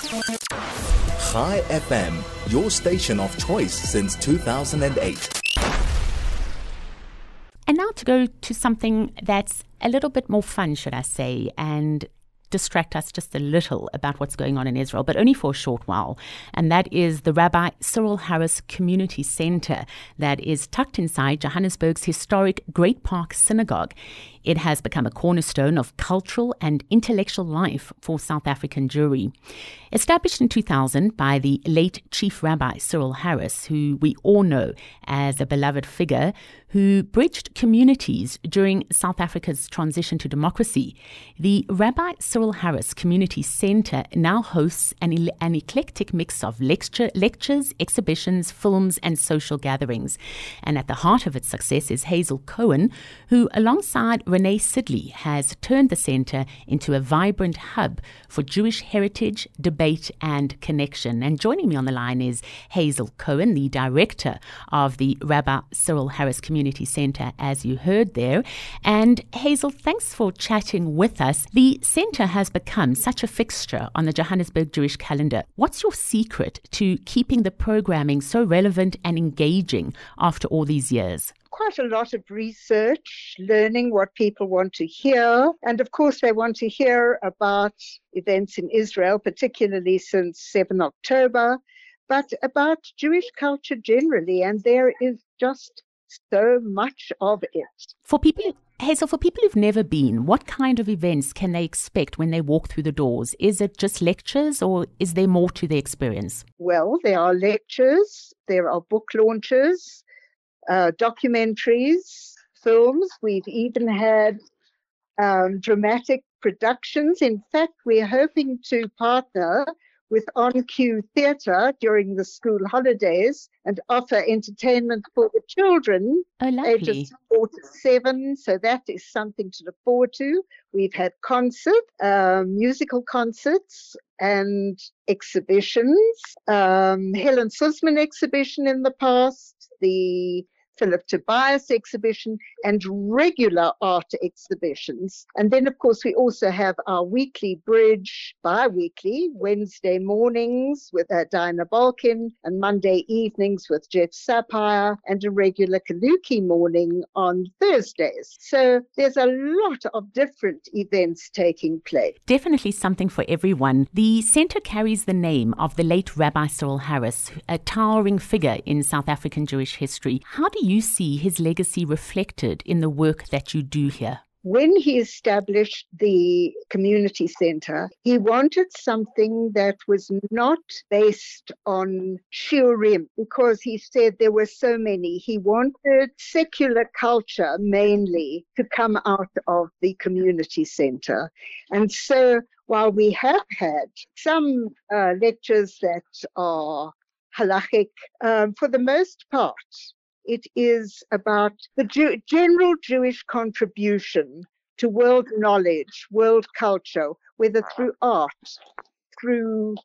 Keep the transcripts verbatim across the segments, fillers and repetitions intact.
Chai F M, your station of choice since two thousand eight. And now to go to something that's a little bit more fun, should I say, and distract us just a little about what's going on in Israel, but only for a short while. And that is the Rabbi Cyril Harris Community Center that is tucked inside Johannesburg's historic Great Park Synagogue. It has become a cornerstone of cultural and intellectual life for South African Jewry. Established in two thousand by the late Chief Rabbi Cyril Harris, who we all know as a beloved figure who bridged communities during South Africa's transition to democracy, the Rabbi Cyril Harris Community Center now hosts an, an eclectic mix of lecture, lectures, exhibitions, films, and social gatherings. And at the heart of its success is Hazel Cohen, who, alongside Renee Sidley, has turned the center into a vibrant hub for Jewish heritage, debate, and connection. And joining me on the line is Hazel Cohen, the director of the Rabbi Cyril Harris Community Center, as you heard there. And Hazel, thanks for chatting with us. The center has become such a fixture on the Johannesburg Jewish calendar. What's your secret to keeping the programming so relevant and engaging after all these years? Quite a lot of research, learning what people want to hear. And of course, they want to hear about events in Israel, particularly since the seventh of October, but about Jewish culture generally. And there is just so much of it. For people, Hazel, for people who've never been, what kind of events can they expect when they walk through the doors? Is it just lectures or is there more to the experience? Well, there are lectures, there are book launches, Uh, documentaries, films. We've even had um, dramatic productions. In fact, we're hoping to partner with On Cue Theatre during the school holidays and offer entertainment for the children oh, ages four to seven. So that is something to look forward to. We've had concert, uh, musical concerts and exhibitions. Um, Helen Suzman exhibition in the past, the Philip Tobias exhibition, and regular art exhibitions. And then, of course, we also have our weekly bridge, bi-weekly, Wednesday mornings with uh, Dinah Balkin, and Monday evenings with Jeff Sapphire, and a regular Kaluki morning on Thursdays. So there's a lot of different events taking place. Definitely something for everyone. The center carries the name of the late Rabbi Cyril Harris, a towering figure in South African Jewish history. How do you see his legacy reflected in the work that you do here? When he established the community center, he wanted something that was not based on shiurim, because he said there were so many. He wanted secular culture mainly to come out of the community center. And so while we have had some uh, lectures that are halachic, um, for the most part, it is about the Jew- general Jewish contribution to world knowledge, world culture, whether through art, through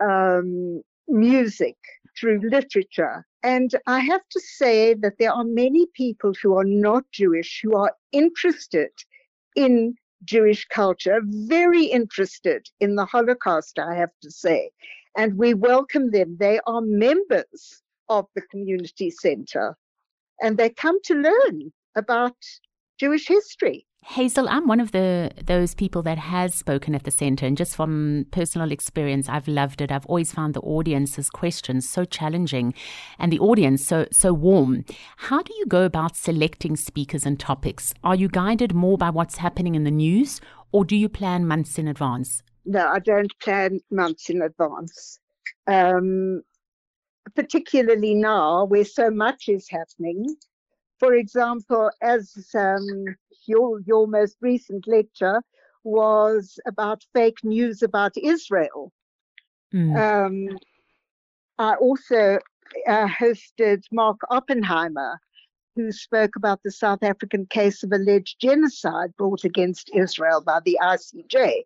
um, music, through literature. And I have to say that there are many people who are not Jewish who are interested in Jewish culture, very interested in the Holocaust, I have to say. And we welcome them. They are members of the community center. And they come to learn about Jewish history. Hazel, I'm one of the those people that has spoken at the center, and just from personal experience, I've loved it. I've always found the audience's questions so challenging and the audience so so warm. How do you go about selecting speakers and topics? Are you guided more by what's happening in the news, or do you plan months in advance? No, I don't plan months in advance. Um, particularly now where so much is happening. For example, as um, your, your most recent lecture was about fake news about Israel. Mm. Um, I also uh, hosted Mark Oppenheimer, who spoke about the South African case of alleged genocide brought against Israel by the I C J.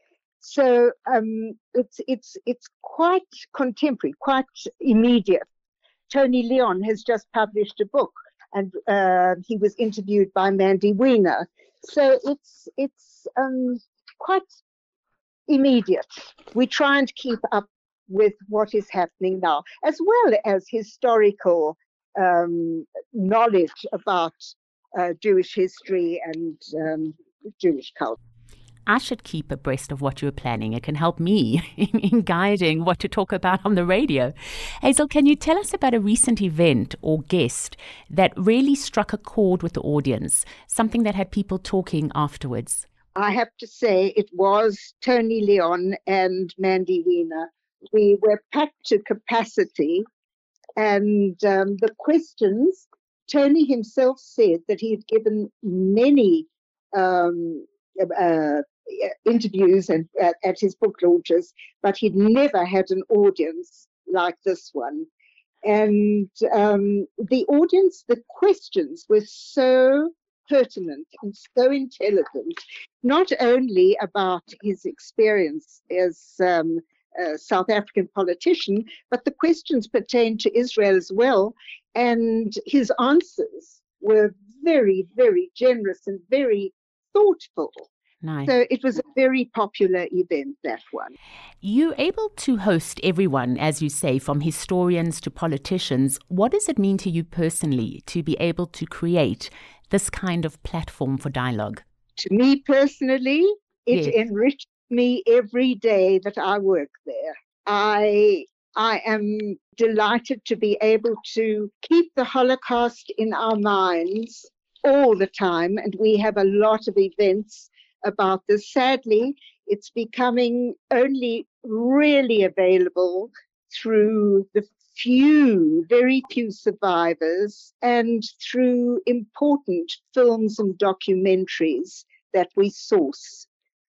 So um, it's it's it's quite contemporary, quite immediate. Tony Leon has just published a book, and uh, he was interviewed by Mandy Wiener. So it's it's um, quite immediate. We try and keep up with what is happening now, as well as historical um, knowledge about uh, Jewish history and um, Jewish culture. I should keep abreast of what you're planning. It can help me in, in guiding what to talk about on the radio. Hazel, can you tell us about a recent event or guest that really struck a chord with the audience, something that had people talking afterwards? I have to say it was Tony Leon and Mandy Wiener. We were packed to capacity, and um, the questions, Tony himself said that he had given many um, uh, interviews and at, at his book launches, but he'd never had an audience like this one. And um, the audience, the questions were so pertinent and so intelligent, not only about his experience as um, a South African politician, but the questions pertained to Israel as well. And his answers were very, very generous and very thoughtful. Nice. So it was a very popular event, that one. You're able to host everyone, as you say, from historians to politicians. What does it mean to you personally to be able to create this kind of platform for dialogue? To me personally, it Yes. enriched me every day that I work there. I I am delighted to be able to keep the Holocaust in our minds all the time, and we have a lot of events about this. Sadly, it's becoming only really available through the few, very few survivors and through important films and documentaries that we source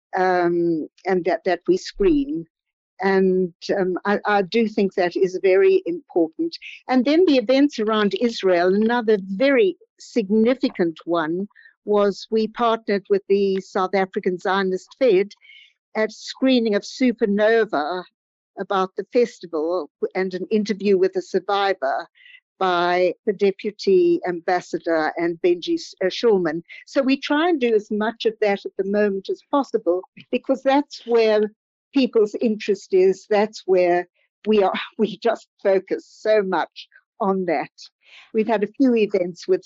um, and that, that we screen. And um, I, I do think that is very important. And then the events around Israel, another very significant one was we partnered with the South African Zionist Fed at screening of Supernova about the festival and an interview with a survivor by the Deputy Ambassador and Benji Schulman. So we try and do as much of that at the moment as possible, because that's where people's interest is. That's where we are. We just focus so much on that. We've had a few events with.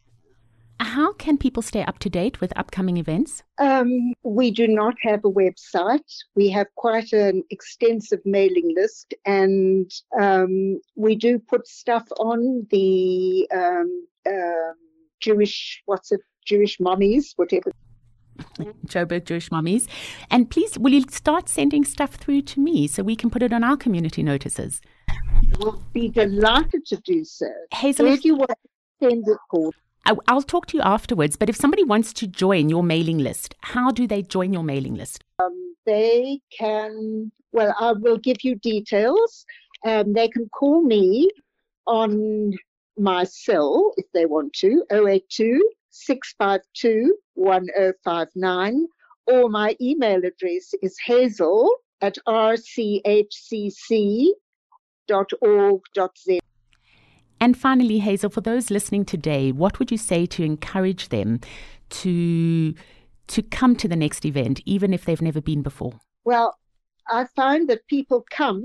How can people stay up to date with upcoming events? Um, we do not have a website. We have quite an extensive mailing list, and um, we do put stuff on the um, uh, Jewish, what's it, Jewish Mummies, whatever. Joburg Jewish Mummies. And please, will you start sending stuff through to me so we can put it on our community notices? We'll be delighted to do so. Hazel, Where do you want to send it for? I'll talk to you afterwards, but if somebody wants to join your mailing list, how do they join your mailing list? Um, they can, well, I will give you details. Um, they can call me on my cell if they want to, oh eight two, six five two, one oh five nine, or my email address is hazel at r c h c c dot org dot z. And finally, Hazel, for those listening today, what would you say to encourage them to to come to the next event, even if they've never been before? Well, I find that people come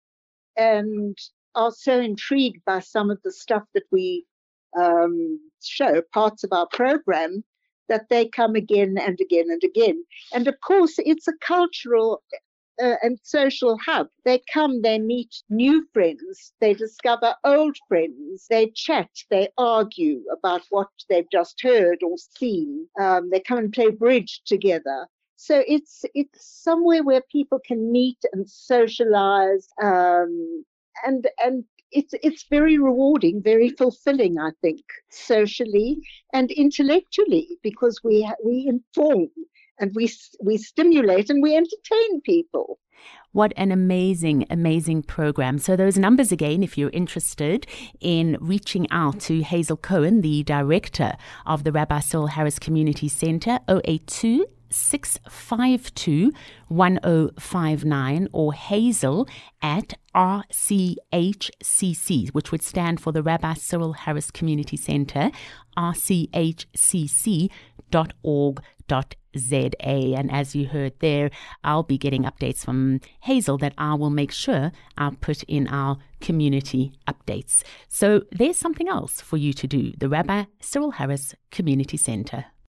and are so intrigued by some of the stuff that we um, show, parts of our program, that they come again and again and again. And of course, it's a cultural Uh, and social hub. They come, they meet new friends, they discover old friends, they chat, they argue about what they've just heard or seen. Um, they come and play bridge together. So it's it's somewhere where people can meet and socialize, um, and and it's it's very rewarding, very fulfilling, I think, socially and intellectually, because we we inform. And we we stimulate and we entertain people. What an amazing, amazing program. So those numbers again, if you're interested in reaching out to Hazel Cohen, the director of the Rabbi Cyril Harris Community Center, oh eight two, six five two, one oh five nine, or Hazel at R C H C C, which would stand for the Rabbi Cyril Harris Community Center, R C H C C dot org dot Z A. And as you heard there, I'll be getting updates from Hazel that I will make sure I put in our community updates. So there's something else for you to do, the Rabbi Cyril Harris Community Centre.